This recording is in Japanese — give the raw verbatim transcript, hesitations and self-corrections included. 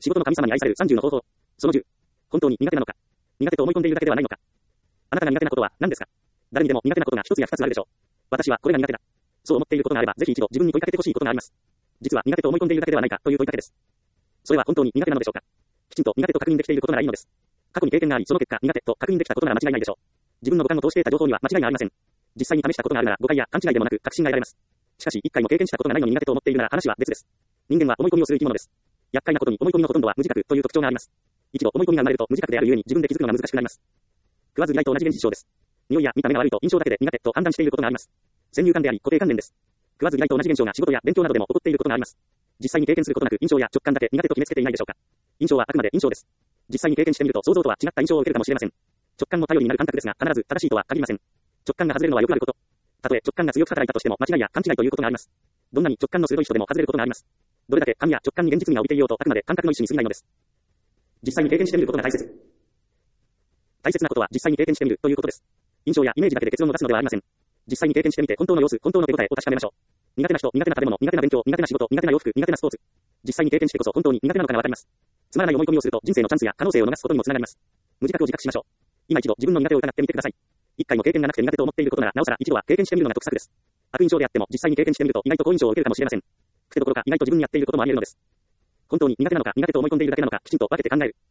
仕事の神様に愛されるさんじゅうの方法。そのじゅう。本当に苦手なのか。苦手と思い込んでいるだけではないのか。あなたが苦手なことは何ですか。誰にでも苦手なことが一つや二つあるでしょう。私はこれが苦手だ。そう思っていることがあれば、ぜひ一度自分に問いかけてほしいことがあります。実は苦手と思い込んでいるだけではないかという問いかけです。それは本当に苦手なのでしょうか。きちんと苦手と確認できていることならいいのです。過去に経験があり、その結果苦手と確認できたことなら間違いないでしょう。自分の五感を通して得た情報には間違いがありません。実際に試したことがあるなら誤解や勘違いでもなく確信が得られます。しかし一回も経験したことがないのに苦手と思っているなら話は別です。人間は思い込みをする生き物です。厄介なことに思い込みのほとんどは無自覚という特徴があります。一度思い込みが生まれると無自覚であるゆえに自分で気づくのが難しくなります。食わず嫌いと同じ現実象です。匂いや見た目が悪いと印象だけで苦手と判断していることがあります。先入観であり固定観念です。食わず嫌いと同じ現象が仕事や勉強などでも起こっていることがあります。実際に経験することなく印象や直感だけ苦手と決めつけていないでしょうか。印象はあくまで印象です。実際に経験してみると想像とは違った印象を受けるかもしれません。直感も頼りになる感覚ですが必ず正しいとは限りません。直感が外れるのはよくあること。たとえ直感が強く働いたとしても間違いや勘違いということがあります。どんなに直感の鋭い人でも外れることがあります。どれだけ神や直感に現実味が置いていようとあくまで感覚の一種に過ぎないのです。実際に経験してみることが大切。大切なことは実際に経験してみるということです。印象やイメージだけで結論を出すのではありません。実際に経験してみて本当の様子、本当の手応えを確かめましょう。苦手な人、苦手な食べ物、苦手な勉強、苦手な仕事、苦手な洋服、苦手なスポーツ。実際に経験してこそ本当に苦手なのかがわかります。つまらない思い込みをすると人生のチャンスや可能性を逃すことにもつながります。無自覚を自覚しましょう。今一度自分の苦手を疑ってみてください。一回も経験がなくて苦手と思っていることならなおさら一度は経験してみるのが得策です。悪印象であっても実際に経験してみると意外と好印象を受けるかもしれません。くてどころか意外と自分にやっていることもあり得るのです。本当に苦手なのか苦手と思い込んでいるだけなのかきちんと分けて考える。